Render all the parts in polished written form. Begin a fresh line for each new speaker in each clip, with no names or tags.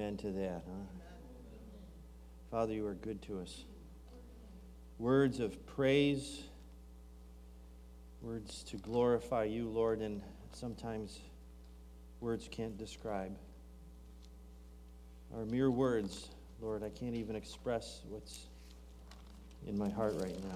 amen to that, huh? Father, you are good to us. Words of praise, words to glorify you, Lord, and sometimes words can't describe. Our mere words, Lord, I can't even express what's in my heart right now.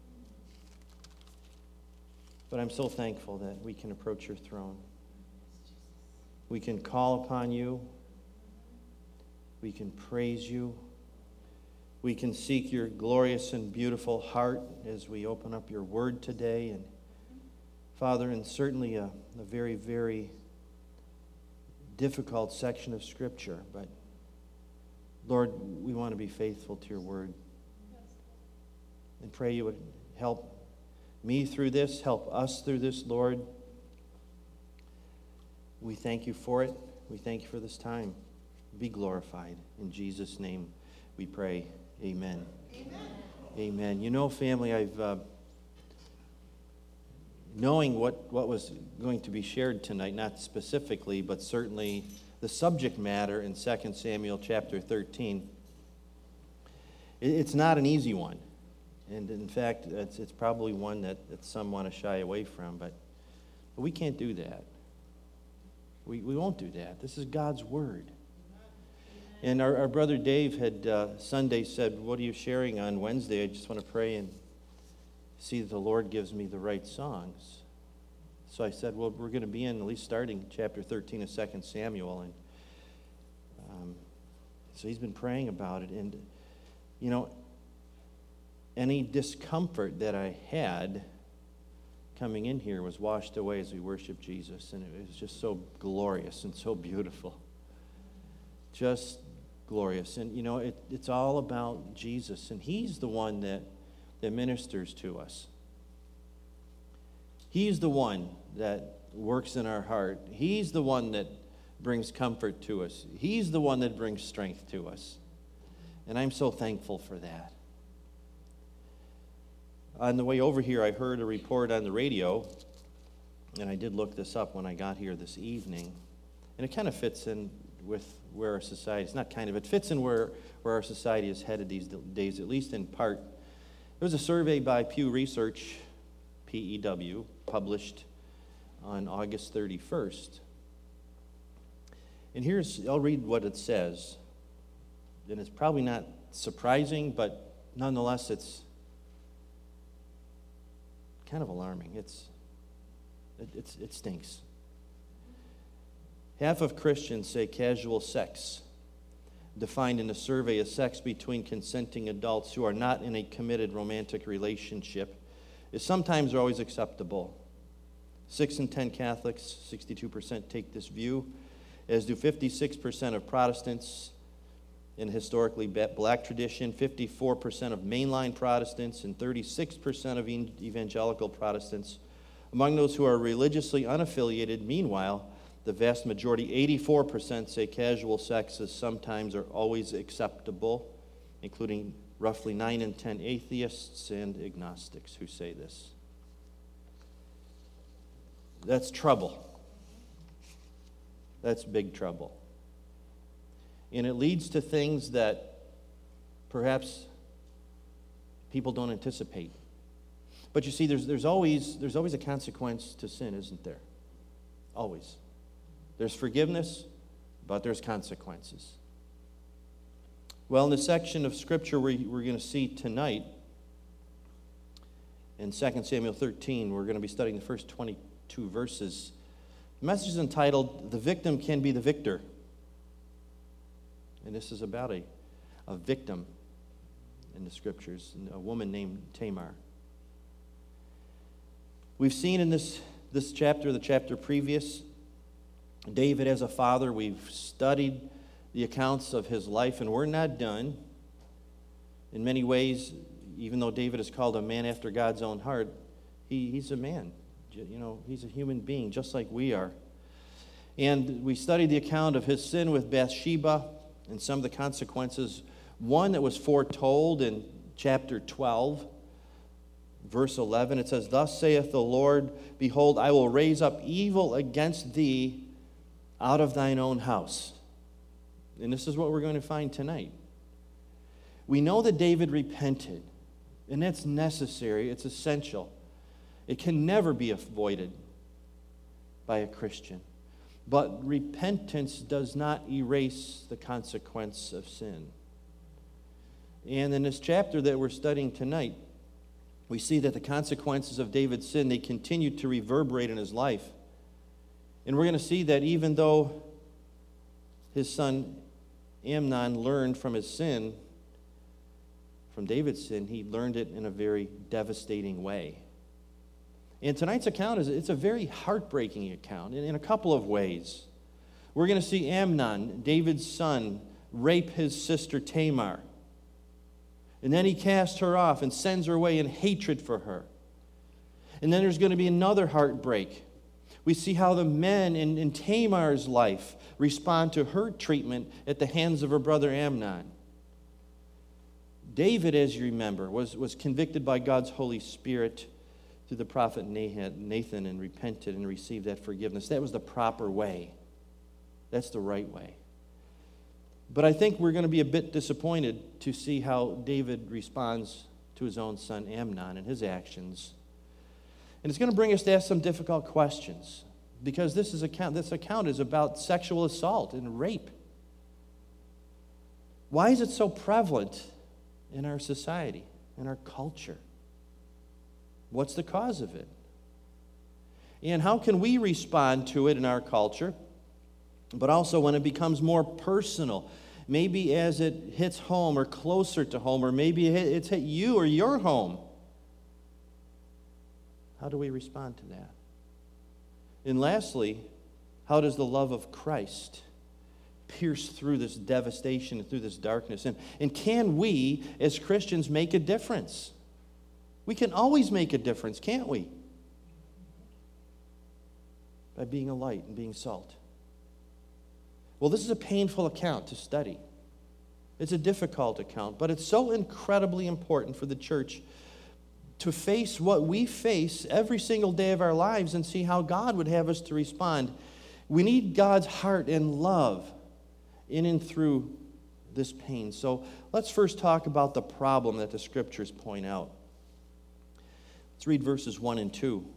But I'm so thankful that we can approach your throne. We can call upon you. We can praise you. We can seek your glorious and beautiful heart as we open up your word today. And Father, in certainly a very, very difficult section of Scripture, but Lord, we want to be faithful to your word. And pray you would help me through this, help us through this, Lord. We thank you for it. We thank you for this time. Be glorified. In Jesus' name we pray. Amen. Amen. Amen. You know, family, I've knowing what was going to be shared tonight, not specifically, but certainly the subject matter in 2 Samuel chapter 13, it's not an easy one. And in fact, it's probably one that some want to shy away from, but we can't do that. We won't do that. This is God's word. And our brother Dave had Sunday said, what are you sharing on Wednesday? I just want to pray and see that the Lord gives me the right songs. So I said, well, we're going to be in at least starting chapter 13 of 2 Samuel. And so he's been praying about it. And, you know, any discomfort that I had coming in here was washed away as we worshiped Jesus. And it was just so glorious and so beautiful. Just glorious. And, you know, it's all about Jesus. And he's the one that ministers to us. He's the one that works in our heart. He's the one that brings comfort to us. He's the one that brings strength to us. And I'm so thankful for that. On the way over here, I heard a report on the radio, and I did look this up when I got here this evening, and it kind of fits in with where our society is. Not kind of, it fits in where our society is headed these days, at least in part. There was a survey by Pew Research, PEW, published on August 31st. And I'll read what it says. And it's probably not surprising, but nonetheless, it's kind of alarming. It stinks. Half of Christians say casual sex, defined in a survey as sex between consenting adults who are not in a committed romantic relationship, is sometimes or always acceptable. 6 in 10 Catholics, 62%, take this view, as do 56% of Protestants in historically black tradition, 54% of mainline Protestants, and 36% of evangelical Protestants. Among those who are religiously unaffiliated, meanwhile, the vast majority, 84%, say casual sex is sometimes or always acceptable, including roughly 9 in 10 atheists and agnostics who say this. That's trouble. That's big trouble. And it leads to things that perhaps people don't anticipate. But you see, there's always a consequence to sin, isn't there? Always. There's forgiveness, but there's consequences. Well, in the section of Scripture we're going to see tonight, in 2 Samuel 13, we're going to be studying the first 22 verses. The message is entitled, "The Victim Can Be the Victor." And this is about a victim in the Scriptures, a woman named Tamar. We've seen in this chapter, the chapter previous, David as a father. We've studied the accounts of his life, and we're not done. In many ways, even though David is called a man after God's own heart, he's a man. You know, he's a human being, just like we are. And we studied the account of his sin with Bathsheba and some of the consequences. One that was foretold in chapter 12, verse 11. It says, "Thus saith the Lord, behold, I will raise up evil against thee out of thine own house." And this is what we're going to find tonight. We know that David repented, and that's necessary, it's essential. It can never be avoided by a Christian. But repentance does not erase the consequence of sin. And in this chapter that we're studying tonight, we see that the consequences of David's sin, they continue to reverberate in his life. And we're going to see that even though his son Amnon learned from his sin, from David's sin, he learned it in a very devastating way. And tonight's account it's a very heartbreaking account in a couple of ways. We're going to see Amnon, David's son, rape his sister Tamar. And then he casts her off and sends her away in hatred for her. And then there's going to be another heartbreak. We see how the men in Tamar's life respond to her treatment at the hands of her brother Amnon. David, as you remember, was convicted by God's Holy Spirit through the prophet Nathan and repented and received that forgiveness. That was the proper way. That's the right way. But I think we're going to be a bit disappointed to see how David responds to his own son Amnon and his actions. And it's going to bring us to ask some difficult questions, because this account is about sexual assault and rape. Why is it so prevalent in our society, in our culture? What's the cause of it? And how can we respond to it in our culture, but also when it becomes more personal, maybe as it hits home or closer to home, or maybe it's hit you or your home? How do we respond to that? And lastly, how does the love of Christ pierce through this devastation and through this darkness? And can we, as Christians, make a difference? We can always make a difference, can't we? By being a light and being salt. Well, this is a painful account to study. It's a difficult account, but it's so incredibly important for the church to face what we face every single day of our lives and see how God would have us to respond. We need God's heart and love in and through this pain. So let's first talk about the problem that the scriptures point out. Let's read verses 1 and 2.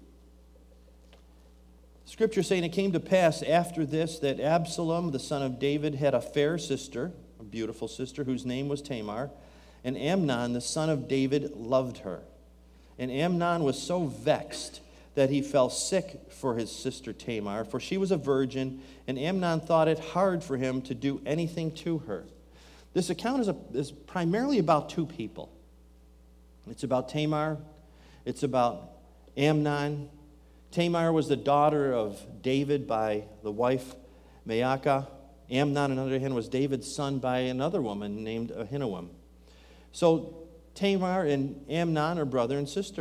Scripture saying, it came to pass after this that Absalom, the son of David, had a fair sister, a beautiful sister, whose name was Tamar, and Amnon, the son of David, loved her. And Amnon was so vexed that he fell sick for his sister Tamar, for she was a virgin, and Amnon thought it hard for him to do anything to her. This account is primarily about two people. It's about Tamar. It's about Amnon. Tamar was the daughter of David by the wife Maacah. Amnon, on the other hand, was David's son by another woman named Ahinoam. So Tamar and Amnon are brother and sister.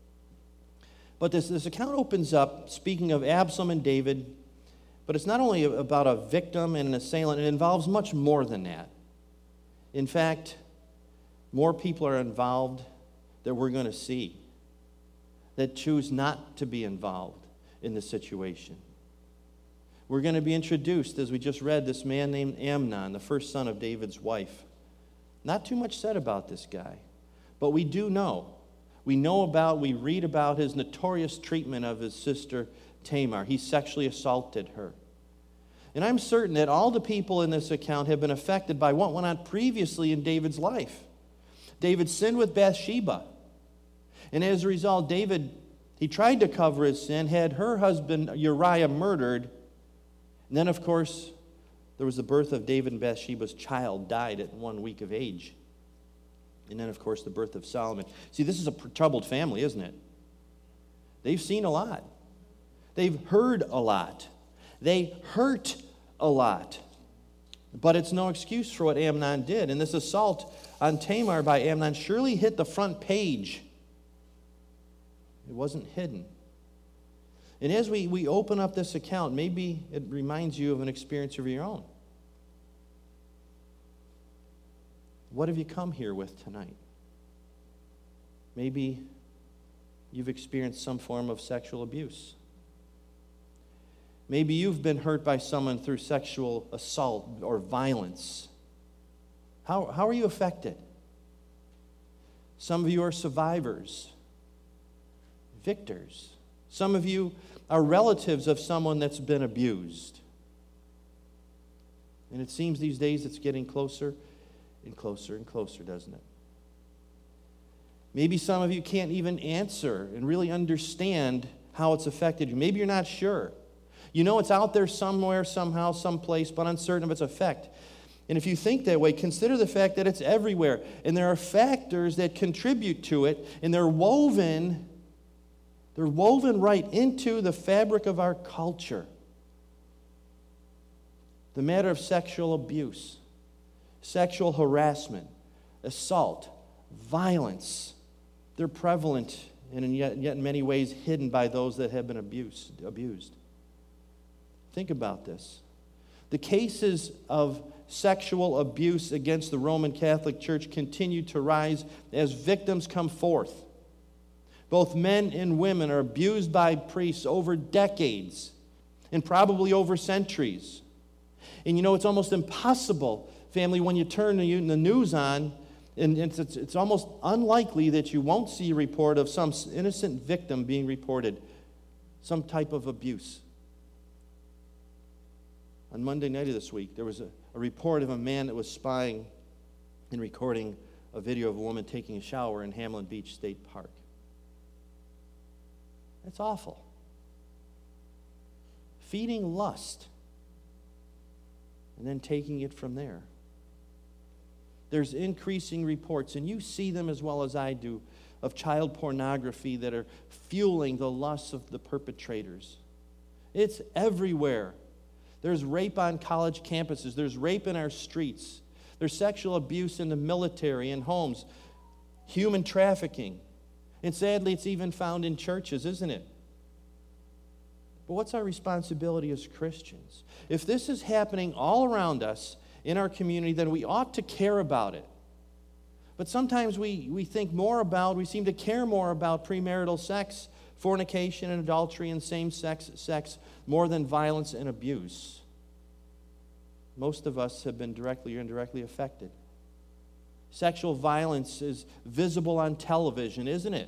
But this account opens up speaking of Absalom and David, but it's not only about a victim and an assailant, it involves much more than that. In fact, more people are involved that we're going to see that choose not to be involved in the situation. We're going to be introduced, as we just read, this man named Amnon, the first son of David's wife. Not too much said about this guy, but we do know. We read about his notorious treatment of his sister Tamar. He sexually assaulted her. And I'm certain that all the people in this account have been affected by what went on previously in David's life. David sinned with Bathsheba. And as a result, David, he tried to cover his sin, had her husband Uriah murdered. And then, of course, there was the birth of David, and Bathsheba's child died at 1 week of age. And then, of course, the birth of Solomon. See, this is a troubled family, isn't it? They've seen a lot. They've heard a lot. They hurt a lot. But it's no excuse for what Amnon did. And this assault on Tamar by Amnon surely hit the front page. It wasn't hidden. And as we open up this account, maybe it reminds you of an experience of your own. What have you come here with tonight? Maybe you've experienced some form of sexual abuse. Maybe you've been hurt by someone through sexual assault or violence. How are you affected? Some of you are survivors, victors. Some of you are relatives of someone that's been abused. And it seems these days it's getting closer and closer and closer, doesn't it? Maybe some of you can't even answer and really understand how it's affected you. Maybe you're not sure. You know it's out there somewhere, somehow, someplace, but uncertain of its effect. And if you think that way, consider the fact that it's everywhere. And there are factors that contribute to it, and they're woven right into the fabric of our culture. The matter of sexual abuse, sexual harassment, assault, violence, they're prevalent and yet in many ways hidden by those that have been abused. Think about this. The cases of sexual abuse against the Roman Catholic Church continue to rise as victims come forth. Both men and women are abused by priests over decades and probably over centuries. And it's almost impossible, family, when you turn the news on, and it's almost unlikely that you won't see a report of some innocent victim being reported, some type of abuse. On Monday night of this week, there was a report of a man that was spying and recording a video of a woman taking a shower in Hamlin Beach State Park. That's awful. Feeding lust and then taking it from there. There's increasing reports, and you see them as well as I do, of child pornography that are fueling the lusts of the perpetrators. It's everywhere. There's rape on college campuses. There's rape in our streets. There's sexual abuse in the military, in homes, human trafficking. And sadly, it's even found in churches, isn't it? But what's our responsibility as Christians? If this is happening all around us in our community, then we ought to care about it. But sometimes we seem to care more about premarital sex, fornication and adultery and same-sex sex more than violence and abuse. Most of us have been directly or indirectly affected. Sexual violence is visible on television, isn't it?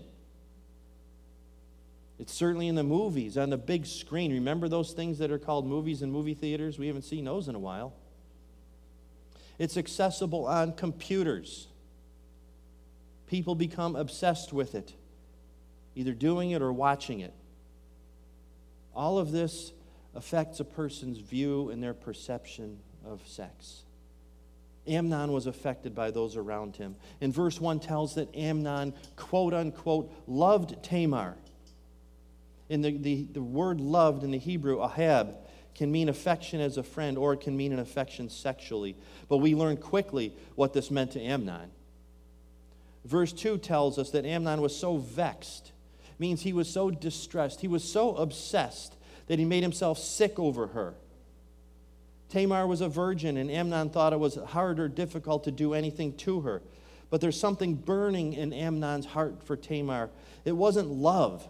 It's certainly in the movies, on the big screen. Remember those things that are called movies in movie theaters? We haven't seen those in a while. It's accessible on computers. People become obsessed with it, either doing it or watching it. All of this affects a person's view and their perception of sex. Amnon was affected by those around him. And verse 1 tells that Amnon, quote unquote, loved Tamar. And the word loved in the Hebrew, ahab, can mean affection as a friend, or it can mean an affection sexually. But we learn quickly what this meant to Amnon. Verse 2 tells us that Amnon was so vexed, means he was so distressed, he was so obsessed that he made himself sick over her. Tamar was a virgin, and Amnon thought it was hard or difficult to do anything to her. But there's something burning in Amnon's heart for Tamar. It wasn't love.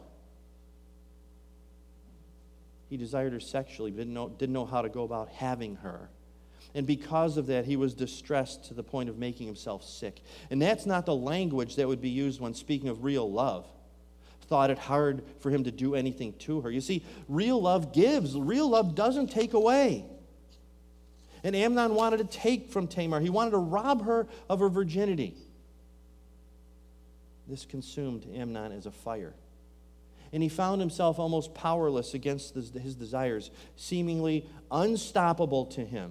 He desired her sexually, but didn't know how to go about having her. And because of that, he was distressed to the point of making himself sick. And that's not the language that would be used when speaking of real love. Thought it hard for him to do anything to her. You see, real love gives. Real love doesn't take away. And Amnon wanted to take from Tamar. He wanted to rob her of her virginity. This consumed Amnon as a fire. And he found himself almost powerless against his desires, seemingly unstoppable to him.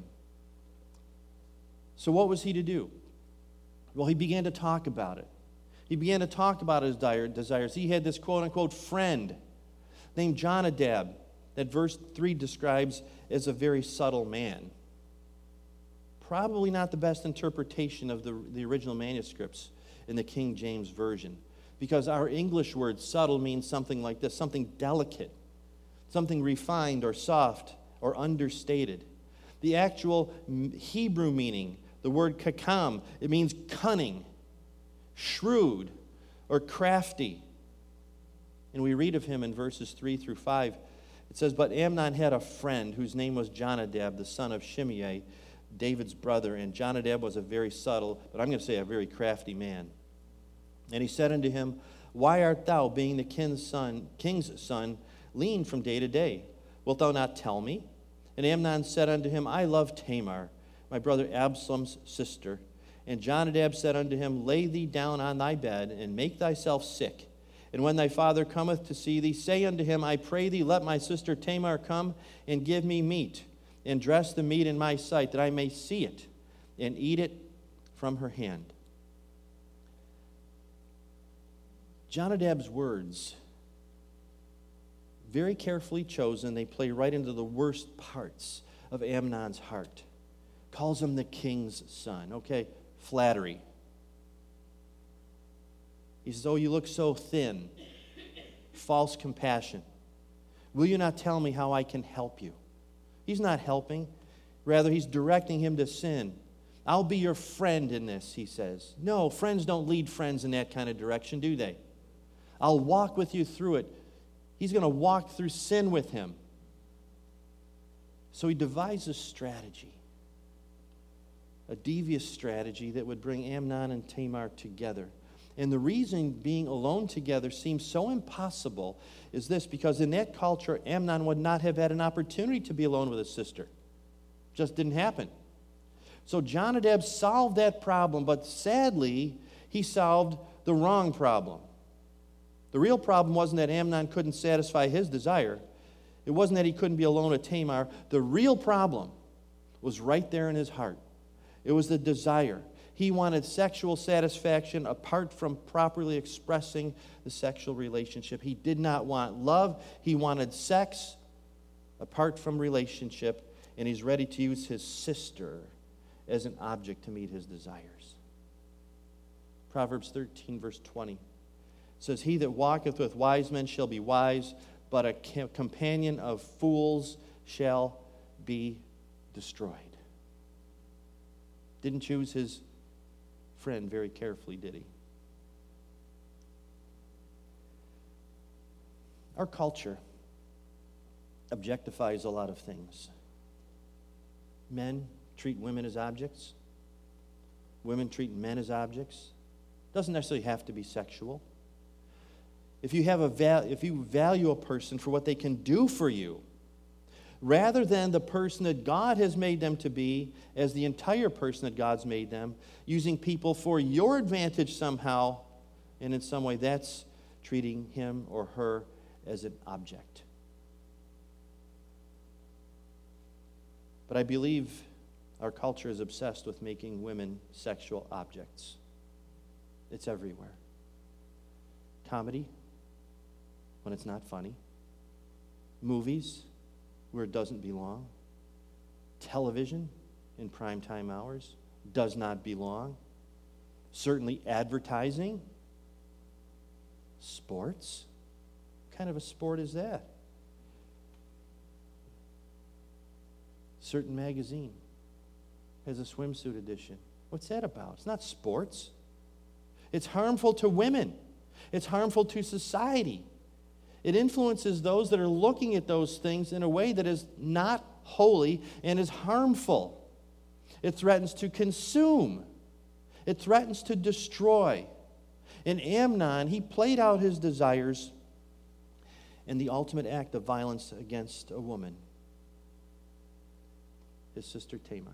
So what was he to do? Well, he began to talk about it. He began to talk about his desires. He had this quote-unquote friend named Jonadab that verse 3 describes as a very subtle man. Probably not the best interpretation of the original manuscripts in the King James Version, because our English word subtle means something like this, something delicate, something refined or soft or understated. The actual Hebrew meaning, the word kakam, it means cunning, shrewd, or crafty. And we read of him in verses 3 through 5 It says, "But Amnon had a friend whose name was Jonadab, the son of Shimei, David's brother. And Jonadab was a very subtle, but I'm going to say a very crafty man. And he said unto him, Why art thou, being the king's son, lean from day to day? Wilt thou not tell me? And Amnon said unto him, I love Tamar, my brother Absalom's sister. And Jonadab said unto him, Lay thee down on thy bed, and make thyself sick. And when thy father cometh to see thee, say unto him, I pray thee, let my sister Tamar come and give me meat, and dress the meat in my sight, that I may see it, and eat it from her hand." Jonadab's words, very carefully chosen, they play right into the worst parts of Amnon's heart. Calls him the king's son. Okay, flattery. He says, "Oh, you look so thin." False compassion. "Will you not tell me how I can help you?" He's not helping. Rather, he's directing him to sin. "I'll be your friend in this," he says. No, friends don't lead friends in that kind of direction, do they? "I'll walk with you through it." He's going to walk through sin with him. So he devised a strategy, a devious strategy that would bring Amnon and Tamar together. And the reason being alone together seems so impossible is this: because in that culture, Amnon would not have had an opportunity to be alone with his sister. Just didn't happen. So Jonadab solved that problem, but sadly, he solved the wrong problem. The real problem wasn't that Amnon couldn't satisfy his desire. It wasn't that he couldn't be alone with Tamar. The real problem was right there in his heart. It was the desire. He wanted sexual satisfaction apart from properly expressing the sexual relationship. He did not want love. He wanted sex apart from relationship, and he's ready to use his sister as an object to meet his desires. Proverbs 13, verse 20 says, "He that walketh with wise men shall be wise, but a companion of fools shall be destroyed." Didn't choose his friend very carefully, did he? Our culture objectifies a lot of things. Men treat women as objects. Women treat men as objects. Doesn't necessarily have to be sexual. If you value a person for what they can do for you, rather than the person that God has made them to be as the entire person that God's made them, using people for your advantage somehow, and in some way that's treating him or her as an object. But I believe our culture is obsessed with making women sexual objects. It's everywhere. Comedy, when it's not funny. Movies, where it doesn't belong. Television in primetime hours does not belong. Certainly advertising. Sports. What kind of a sport is that? Certain magazine has a swimsuit edition. What's that about? It's not sports. It's harmful to women. It's harmful to society. It influences those that are looking at those things in a way that is not holy and is harmful. It threatens to consume. It threatens to destroy. And Amnon, he played out his desires in the ultimate act of violence against a woman, his sister Tamar.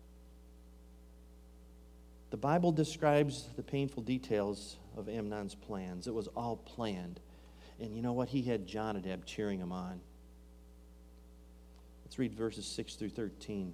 The Bible describes the painful details of Amnon's plans. It was all planned. And you know what? He had Jonadab cheering him on. Let's read verses 6 through 13.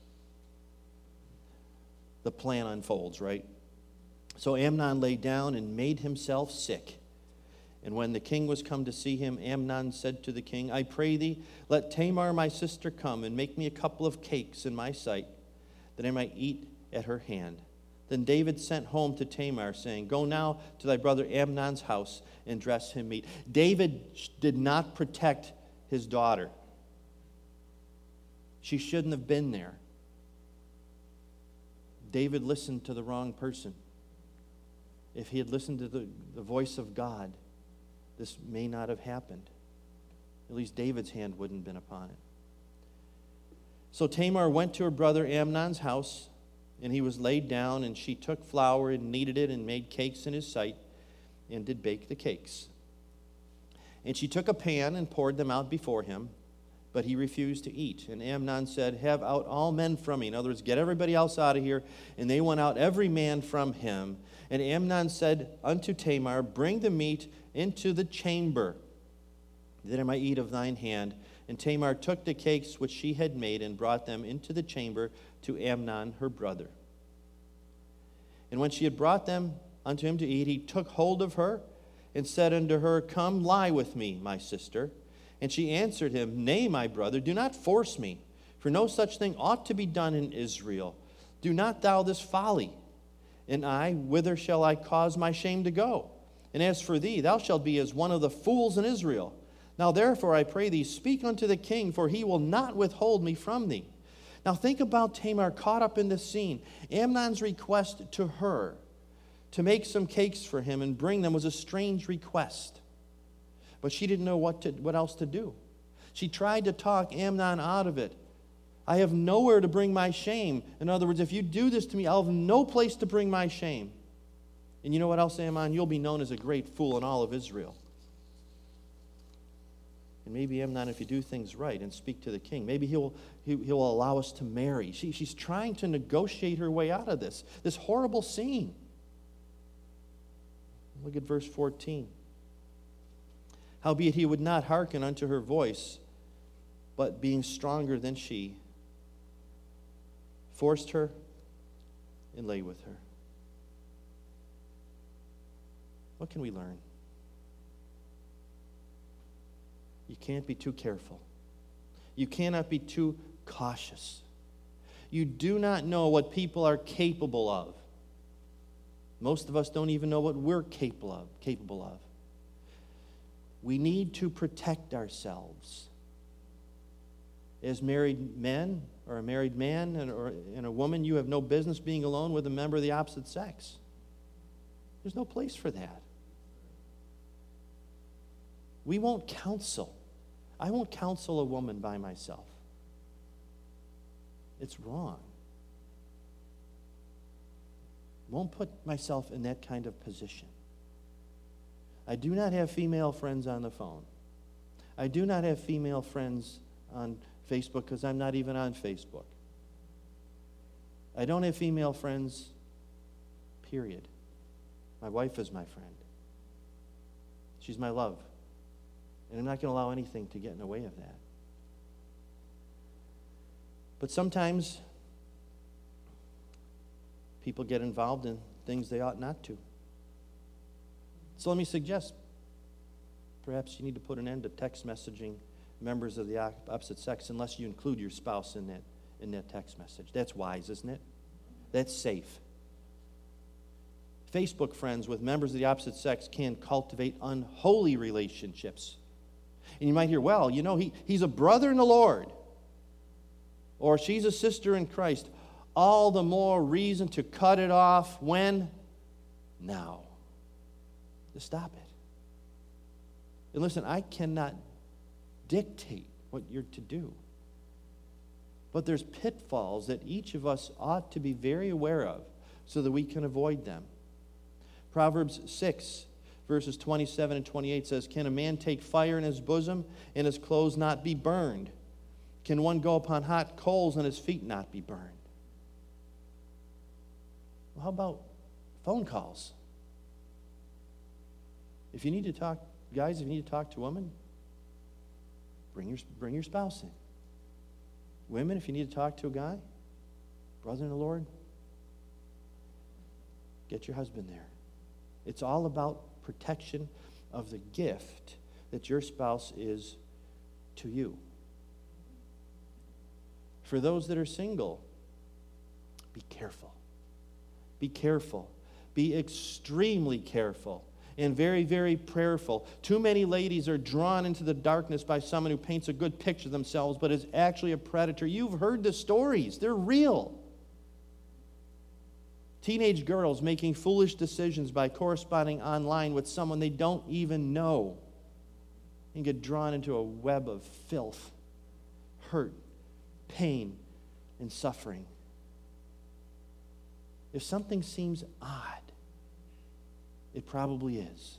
The plan unfolds, right? "So Amnon lay down and made himself sick. And when the king was come to see him, Amnon said to the king, I pray thee, let Tamar my sister come and make me a couple of cakes in my sight, that I might eat at her hand. Then David sent home to Tamar, saying, Go now to thy brother Amnon's house and dress him meat." David did not protect his daughter. She shouldn't have been there. David listened to the wrong person. If he had listened to the voice of God, this may not have happened. At least David's hand wouldn't have been upon it. So Tamar went to her brother Amnon's house, and he was laid down, and she took flour and kneaded it and made cakes in his sight, and did bake the cakes. And she took a pan and poured them out before him, but he refused to eat. And Amnon said, "Have out all men from me." In other words, get everybody else out of here. And they went out, every man from him. And Amnon said unto Tamar, "Bring the meat into the chamber, that I might eat of thine hand." And Tamar took the cakes which she had made and brought them into the chamber to Amnon her brother. And when she had brought them unto him to eat, he took hold of her and said unto her, "Come lie with me, my sister." And she answered him, "Nay, my brother, do not force me, for no such thing ought to be done in Israel. Do not thou this folly. And I, whither shall I cause my shame to go? And as for thee, thou shalt be as one of the fools in Israel. Now therefore, I pray thee, speak unto the king, for he will not withhold me from thee." Now think about Tamar caught up in this scene. Amnon's request to her to make some cakes for him and bring them was a strange request. But she didn't know what else to do. She tried to talk Amnon out of it. "I have nowhere to bring my shame." In other words, if you do this to me, I'll have no place to bring my shame. And you know what else, Amnon? You'll be known as a great fool in all of Israel. And maybe Amnon, if you do things right and speak to the king, maybe he'll allow us to marry. She's trying to negotiate her way out of this horrible scene. Look at verse 14. "Howbeit he would not hearken unto her voice, but being stronger than she, forced her and lay with her." What can we learn? You can't be too careful. You cannot be too cautious. You do not know what people are capable of. Most of us don't even know what we're capable of. We need to protect ourselves. As married men or a married man and a woman, you have no business being alone with a member of the opposite sex. There's no place for that. We won't counsel. I won't counsel a woman by myself. It's wrong. Won't put myself in that kind of position. I do not have female friends on the phone. I do not have female friends on Facebook because I'm not even on Facebook. I don't have female friends, period. My wife is my friend. She's my love. And I'm not going to allow anything to get in the way of that. But sometimes people get involved in things they ought not to. So let me suggest, perhaps you need to put an end to text messaging members of the opposite sex unless you include your spouse in that text message. That's wise, isn't it? That's safe. Facebook friends with members of the opposite sex can cultivate unholy relationships. And you might hear, well, you know, he's a brother in the Lord, or she's a sister in Christ. All the more reason to cut it off. When? Now. To stop it. And listen, I cannot dictate what you're to do. But there's pitfalls that each of us ought to be very aware of so that we can avoid them. Proverbs 6, verses 27 and 28 says, "Can a man take fire in his bosom and his clothes not be burned? Can one go upon hot coals and his feet not be burned?" Well, how about phone calls? If you need to talk, guys, if you need to talk to women, bring your spouse in. Women, if you need to talk to a guy, brother in the Lord, get your husband there. It's all about protection of the gift that your spouse is to you. For those that are single, be careful. Be careful. Be extremely careful and very, very prayerful. Too many ladies are drawn into the darkness by someone who paints a good picture of themselves but is actually a predator. You've heard the stories. They're real. Teenage girls making foolish decisions by corresponding online with someone they don't even know. and get drawn into a web of filth, hurt, pain, and suffering. If something seems odd, it probably is.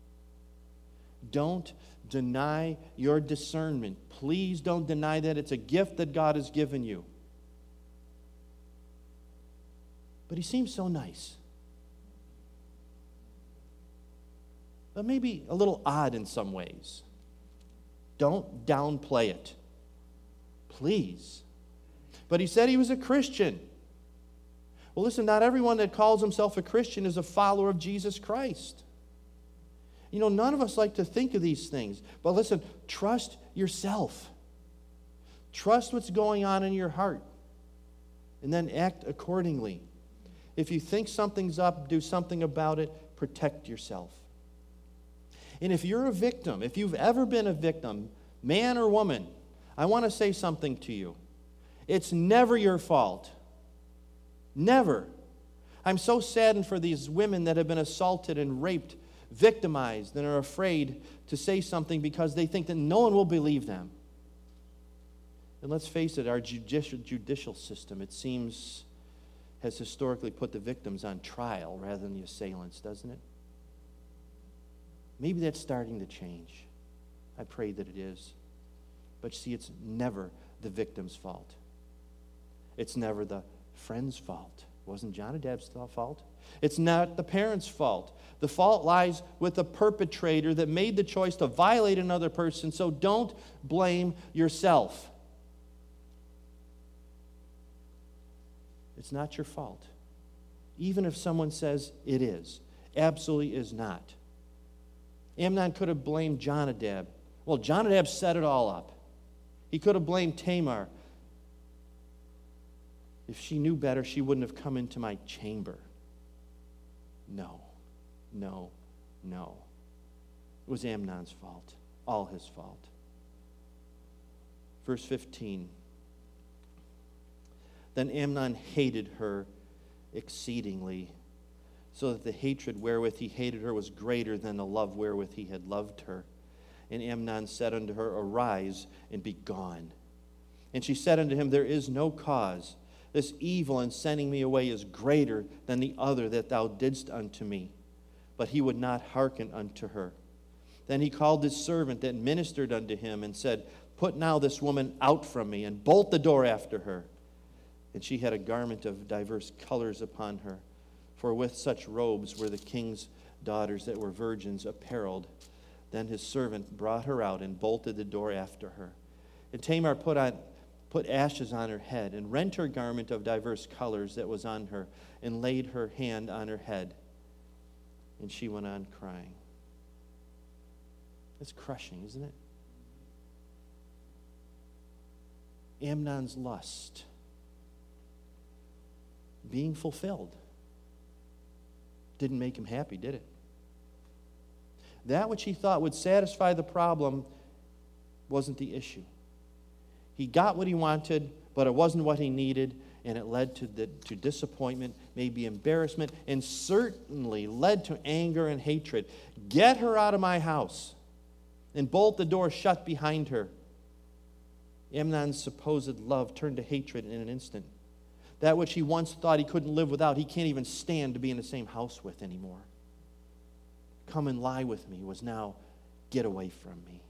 Don't deny your discernment. Please don't deny that. It's a gift that God has given you. But he seems so nice. But maybe a little odd in some ways. Don't downplay it. Please. But he said he was a Christian. Well, listen, not everyone that calls himself a Christian is a follower of Jesus Christ. You know, none of us like to think of these things. But listen, trust yourself. Trust what's going on in your heart. And then act accordingly. If you think something's up, do something about it. Protect yourself. And if you're a victim, if you've ever been a victim, man or woman, I want to say something to you. It's never your fault. Never. I'm so saddened for these women that have been assaulted and raped, victimized, and are afraid to say something because they think that no one will believe them. And let's face it, our judicial system, it seems, has historically put the victims on trial rather than the assailants, doesn't it? Maybe that's starting to change. I pray that it is. But see, it's never the victim's fault. It's never the friend's fault. It wasn't Jonadab's fault. It's not the parent's fault. The fault lies with the perpetrator that made the choice to violate another person, so don't blame yourself. It's not your fault. Even if someone says it is. Absolutely is not. Amnon could have blamed Jonadab. Well, Jonadab set it all up. He could have blamed Tamar. If she knew better, she wouldn't have come into my chamber. No, no, no. It was Amnon's fault. All his fault. Verse 15. Then Amnon hated her exceedingly, so that the hatred wherewith he hated her was greater than the love wherewith he had loved her. And Amnon said unto her, Arise and be gone. And she said unto him, There is no cause. This evil in sending me away is greater than the other that thou didst unto me. But he would not hearken unto her. Then he called his servant that ministered unto him and said, Put now this woman out from me, and bolt the door after her. And she had a garment of diverse colors upon her, for with such robes were the king's daughters that were virgins apparelled. Then his servant brought her out and bolted the door after her. And Tamar put ashes on her head, and rent her garment of diverse colors that was on her, and laid her hand on her head. And she went on crying. It's crushing, isn't it? Amnon's lust being fulfilled didn't make him happy, did it? That which he thought would satisfy the problem wasn't the issue. He got what he wanted, but it wasn't what he needed, and it led to disappointment, maybe embarrassment, and certainly led to anger and hatred. Get her out of my house, and bolt the door shut behind her. Amnon's supposed love turned to hatred in an instant. That which he once thought he couldn't live without, he can't even stand to be in the same house with anymore. Come and lie with me was now, get away from me.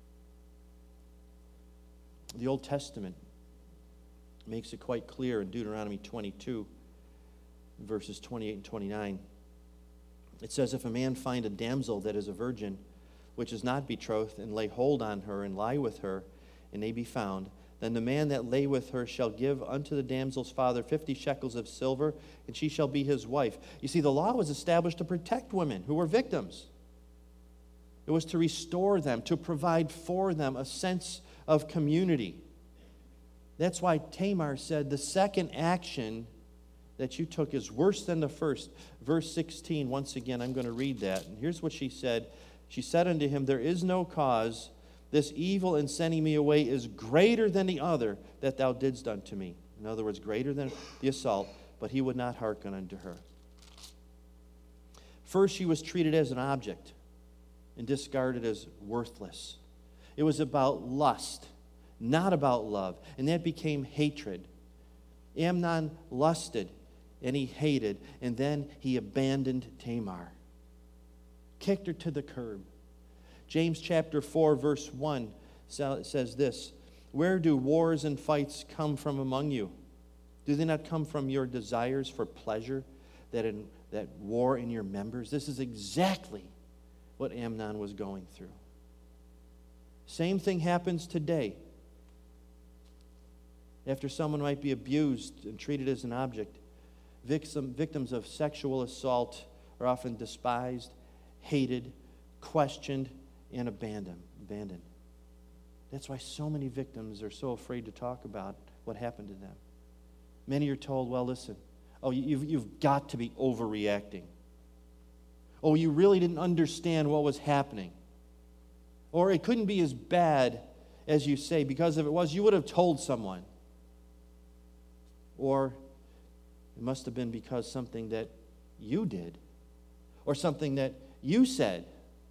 The Old Testament makes it quite clear in Deuteronomy 22, verses 28 and 29. It says, If a man find a damsel that is a virgin, which is not betrothed, and lay hold on her, and lie with her, and they be found, then the man that lay with her shall give unto the damsel's father 50 shekels of silver, and she shall be his wife. You see, the law was established to protect women who were victims. It was to restore them, to provide for them a sense of community. That's why Tamar said, the second action that you took is worse than the first. Verse 16, once again, I'm going to read that. And here's what she said. She said unto him, There is no cause. This evil in sending me away is greater than the other that thou didst unto me. In other words, greater than the assault, but he would not hearken unto her. First, she was treated as an object and discarded as worthless. It was about lust, not about love. And that became hatred. Amnon lusted and he hated, and then he abandoned Tamar. Kicked her to the curb. James chapter 4, verse 1 says this, "Where do wars and fights come from among you? Do they not come from your desires for pleasure that war in your members?" This is exactly what Amnon was going through. Same thing happens today. After someone might be abused and treated as an object, victims of sexual assault are often despised, hated, questioned, and abandoned. That's why so many victims are so afraid to talk about what happened to them. Many are told, well, listen, you've got to be overreacting. Oh, you really didn't understand what was happening. Or it couldn't be as bad as you say, because if it was, you would have told someone. Or it must have been because something that you did, or something that you said.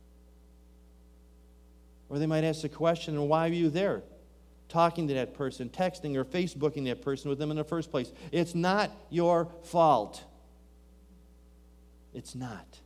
Or they might ask the question, and why are you there? Talking to that person, texting or Facebooking that person with them in the first place. It's not your fault. It's not.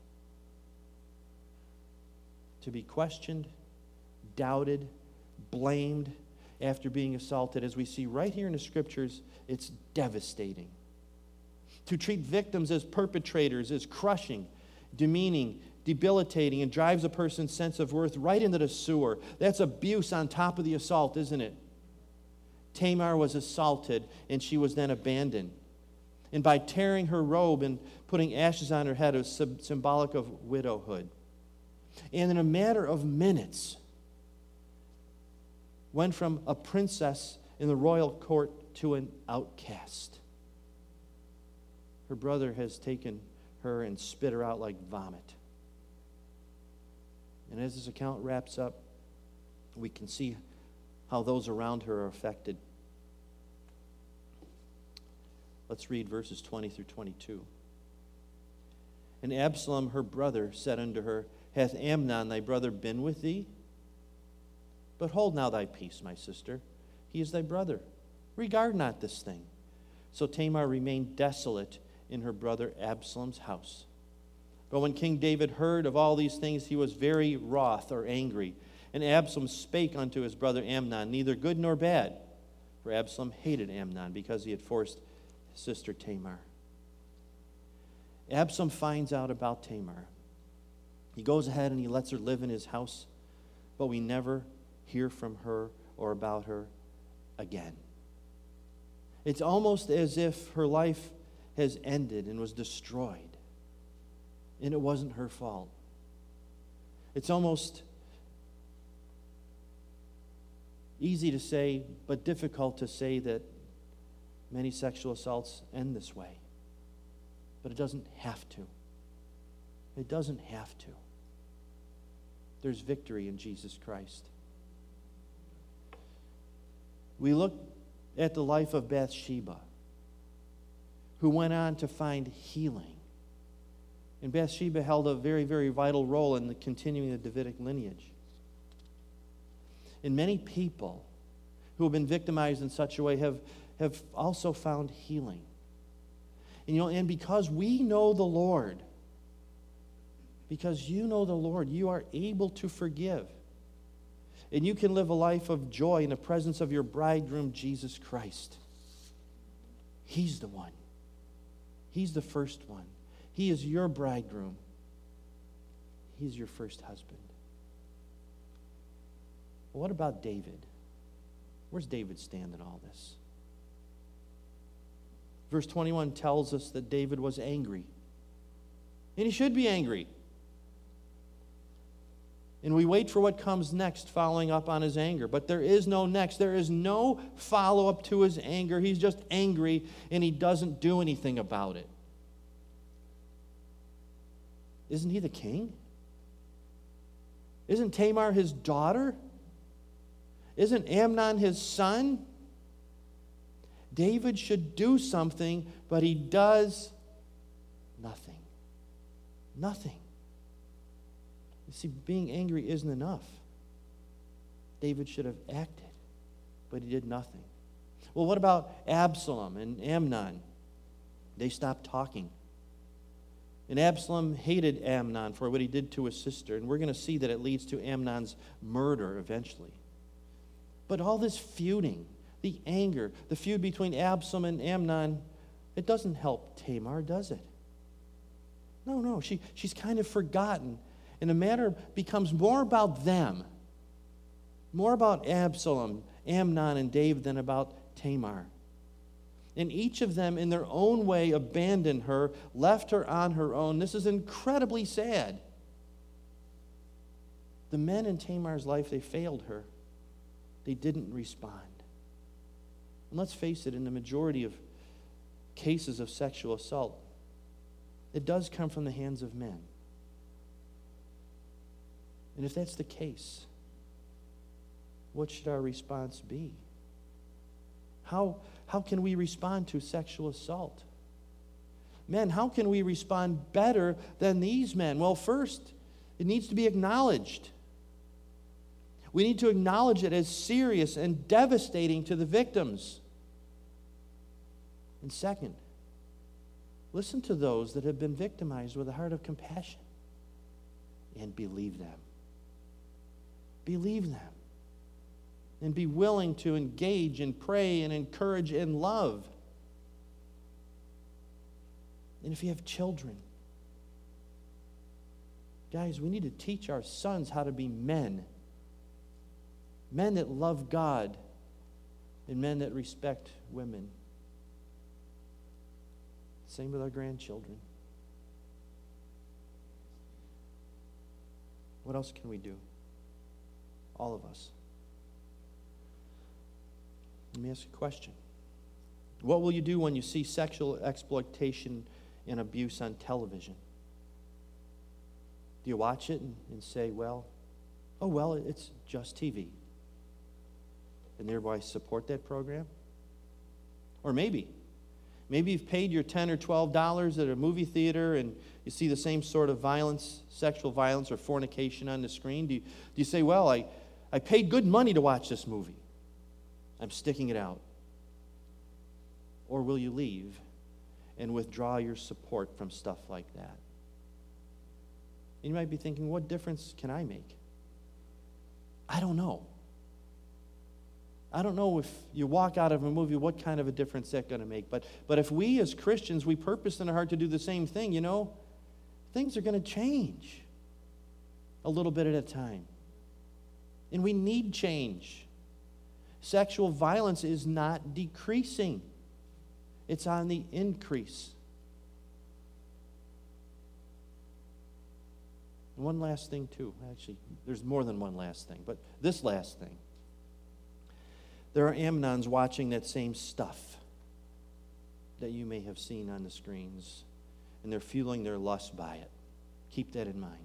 To be questioned, doubted, blamed after being assaulted, as we see right here in the Scriptures, it's devastating. To treat victims as perpetrators is crushing, demeaning, debilitating, and drives a person's sense of worth right into the sewer. That's abuse on top of the assault, isn't it? Tamar was assaulted, and she was then abandoned. And by tearing her robe and putting ashes on her head, it was symbolic of widowhood. And in a matter of minutes, went from a princess in the royal court to an outcast. Her brother has taken her and spit her out like vomit. And as this account wraps up, we can see how those around her are affected. Let's read verses 20 through 22. "And Absalom, her brother, said unto her, Hath Amnon thy brother been with thee? But hold now thy peace, my sister. He is thy brother. Regard not this thing." So Tamar remained desolate in her brother Absalom's house. But when King David heard of all these things, he was very wroth or angry. And Absalom spake unto his brother Amnon, neither good nor bad. For Absalom hated Amnon because he had forced his sister Tamar. Absalom finds out about Tamar. He goes ahead and he lets her live in his house, but we never hear from her or about her again. It's almost as if her life has ended and was destroyed, and it wasn't her fault. It's almost easy to say, but difficult to say, that many sexual assaults end this way. But it doesn't have to. It doesn't have to. There's victory in Jesus Christ. We look at the life of Bathsheba, who went on to find healing. And Bathsheba held a very, very vital role in the continuing the Davidic lineage. And many people who have been victimized in such a way have also found healing. And and because we know the Lord, because you know the Lord, you are able to forgive. And you can live a life of joy in the presence of your bridegroom, Jesus Christ. He's the one. He's the first one. He is your bridegroom. He's your first husband. Well, what about David? Where's David stand in all this? Verse 21 tells us that David was angry. And he should be angry. And we wait for what comes next, following up on his anger. But there is no next. There is no follow-up to his anger. He's just angry, and he doesn't do anything about it. Isn't he the king? Isn't Tamar his daughter? Isn't Amnon his son? David should do something, but he does nothing. Nothing. You see, being angry isn't enough. David should have acted, but he did nothing. Well, what about Absalom and Amnon? They stopped talking. And Absalom hated Amnon for what he did to his sister, and we're going to see that it leads to Amnon's murder eventually. But all this feuding, the anger, the feud between Absalom and Amnon, it doesn't help Tamar, does it? No, she's kind of forgotten. And the matter becomes more about them, more about Absalom, Amnon, and David than about Tamar. And each of them, in their own way, abandoned her, left her on her own. This is incredibly sad. The men in Tamar's life, they failed her. They didn't respond. And let's face it, in the majority of cases of sexual assault, it does come from the hands of men. And if that's the case, what should our response be? How can we respond to sexual assault? Men, how can we respond better than these men? Well, first, it needs to be acknowledged. We need to acknowledge it as serious and devastating to the victims. And second, listen to those that have been victimized with a heart of compassion and believe them. Believe them. And be willing to engage and pray and encourage and love. And if you have children, guys, we need to teach our sons how to be men. Men that love God and men that respect women. Same with our grandchildren. What else can we do? All of us. Let me ask you a question. What will you do when you see sexual exploitation and abuse on television? Do you watch it and say, well, it's just TV, and thereby support that program? Or maybe you've paid your $10 or $12 at a movie theater and you see the same sort of violence, sexual violence or fornication on the screen. Do you say, well, I paid good money to watch this movie. I'm sticking it out. Or will you leave and withdraw your support from stuff like that? And you might be thinking, what difference can I make? I don't know. I don't know if you walk out of a movie, what kind of a difference that's going to make. But if we as Christians, we purpose in our heart to do the same thing, things are going to change a little bit at a time. And we need change. Sexual violence is not decreasing. It's on the increase. And one last thing, too. Actually, there's more than one last thing, but this last thing. There are Amnons watching that same stuff that you may have seen on the screens, and they're fueling their lust by it. Keep that in mind.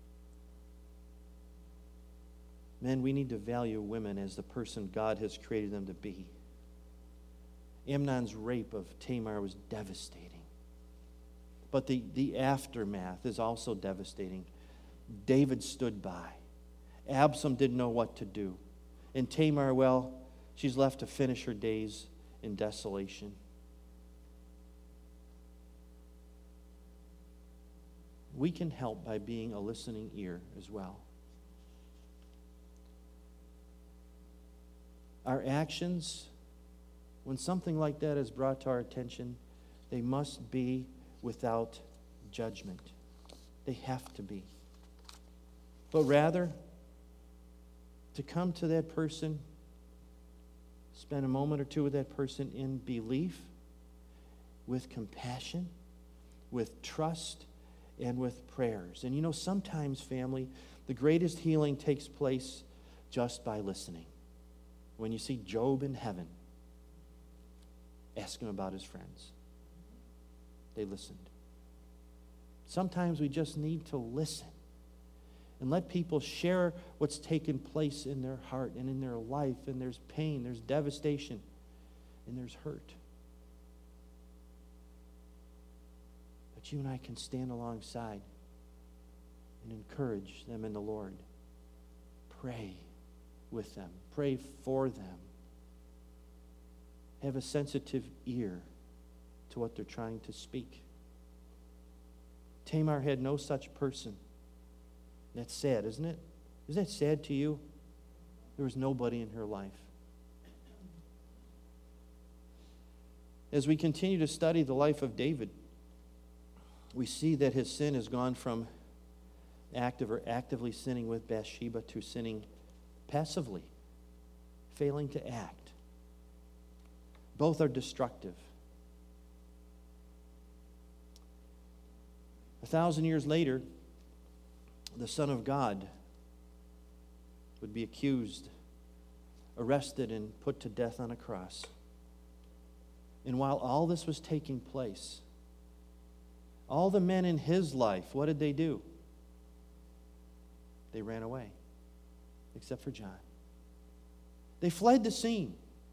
Men, we need to value women as the person God has created them to be. Amnon's rape of Tamar was devastating. But the aftermath is also devastating. David stood by. Absalom didn't know what to do. And Tamar, well, she's left to finish her days in desolation. We can help by being a listening ear as well. Our actions, when something like that is brought to our attention, they must be without judgment. They have to be. But rather, to come to that person, spend a moment or two with that person in belief, with compassion, with trust, and with prayers. And sometimes, family, the greatest healing takes place just by listening. When you see Job in heaven, ask him about his friends. They listened. Sometimes we just need to listen and let people share what's taken place in their heart and in their life. And there's pain, there's devastation, and there's hurt. But you and I can stand alongside and encourage them in the Lord. Pray with them. Pray for them. Have a sensitive ear to what they're trying to speak. Tamar had no such person. That's sad, isn't it? Isn't that sad to you? There was nobody in her life. As we continue to study the life of David, we see that his sin has gone from actively sinning with Bathsheba to sinning passively, failing to act. Both are destructive. 1,000 years later, the Son of God would be accused, arrested, and put to death on a cross. And while all this was taking place, all the men in his life, what did they do? They ran away, except for John. They fled the scene.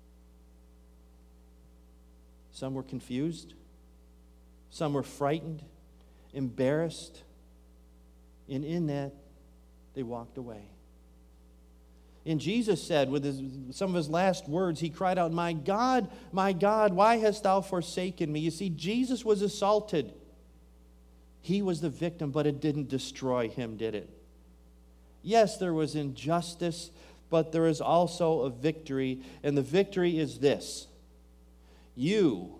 Some were confused. Some were frightened, embarrassed. And in that, they walked away. And Jesus said, with some of his last words, he cried out, my God, why hast thou forsaken me?" You see, Jesus was assaulted. He was the victim, but it didn't destroy him, did it? Yes, there was injustice, but there is also a victory, and the victory is this. You,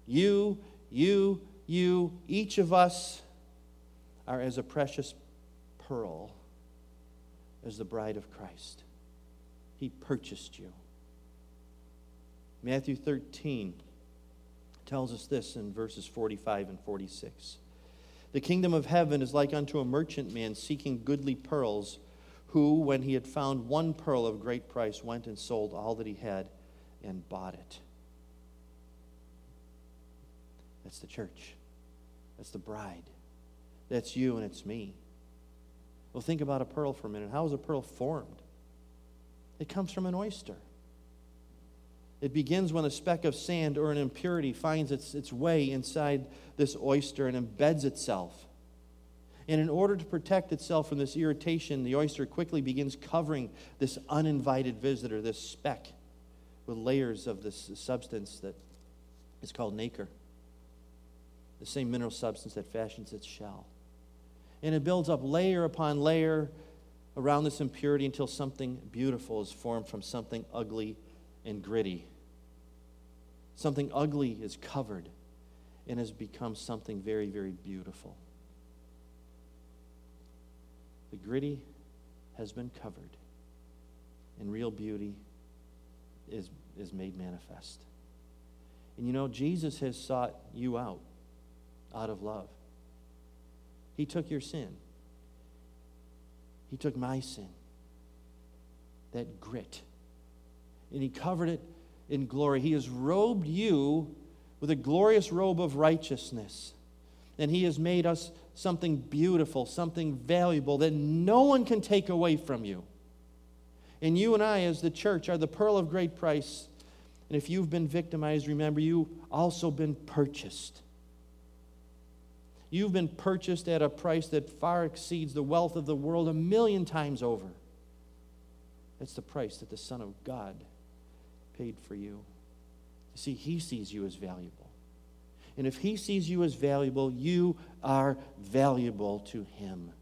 each of us are as a precious pearl as the bride of Christ. He purchased you. Matthew 13 tells us this in verses 45 and 46. "The kingdom of heaven is like unto a merchant man seeking goodly pearls, who, when he had found one pearl of great price, went and sold all that he had and bought it." That's the church. That's the bride. That's you and it's me. Well, think about a pearl for a minute. How is a pearl formed? It comes from an oyster. It begins when a speck of sand or an impurity finds its way inside this oyster and embeds itself. And in order to protect itself from this irritation, the oyster quickly begins covering this uninvited visitor, this speck, with layers of this substance that is called nacre, the same mineral substance that fashions its shell. And it builds up layer upon layer around this impurity until something beautiful is formed from something ugly and gritty. Something ugly is covered and has become something very, very beautiful. The gritty has been covered, and real beauty is made manifest. And you know, Jesus has sought you out of love. He took your sin. He took my sin, that grit, and he covered it in glory. He has robed you with a glorious robe of righteousness, and he has made us something beautiful, something valuable that no one can take away from you. And you and I, as the church, are the pearl of great price. And if you've been victimized, remember, you've also been purchased. You've been purchased at a price that far exceeds the wealth of the world 1,000,000 times over. That's the price that the Son of God paid for you. You see, he sees you as valuable. And if he sees you as valuable, you are valuable to him.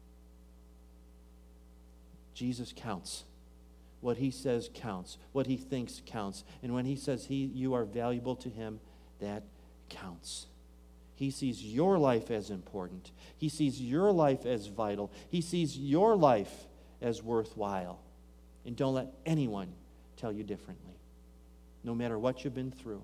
Jesus counts. What he says counts. What he thinks counts. And when he says you are valuable to him, that counts. He sees your life as important. He sees your life as vital. He sees your life as worthwhile. And don't let anyone tell you differently, no matter what you've been through.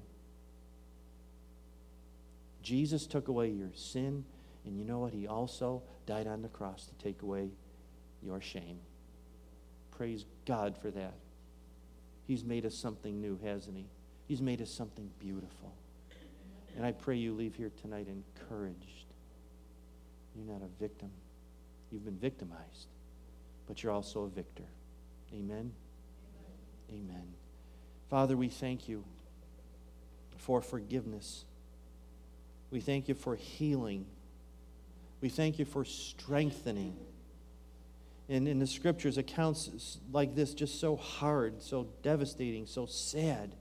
Jesus took away your sin, and you know what? He also died on the cross to take away your shame. Praise God for that. He's made us something new, hasn't he? He's made us something beautiful. And I pray you leave here tonight encouraged. You're not a victim. You've been victimized, but you're also a victor. Amen? Amen. Father, we thank you for forgiveness. We thank you for healing. We thank you for strengthening. And in the Scriptures, accounts like this just so hard, so devastating, so sad.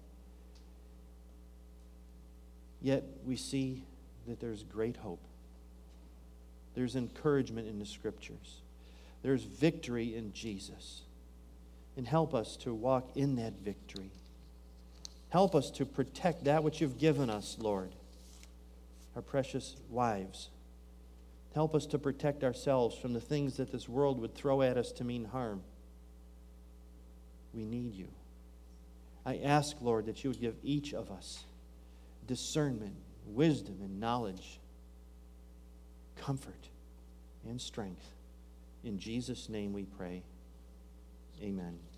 Yet we see that there's great hope. There's encouragement in the Scriptures. There's victory in Jesus. And help us to walk in that victory. Help us to protect that which you've given us, Lord, our precious wives. Help us to protect ourselves from the things that this world would throw at us to mean harm. We need you. I ask, Lord, that you would give each of us discernment, wisdom, and knowledge, comfort, and strength. In Jesus' name we pray. Amen.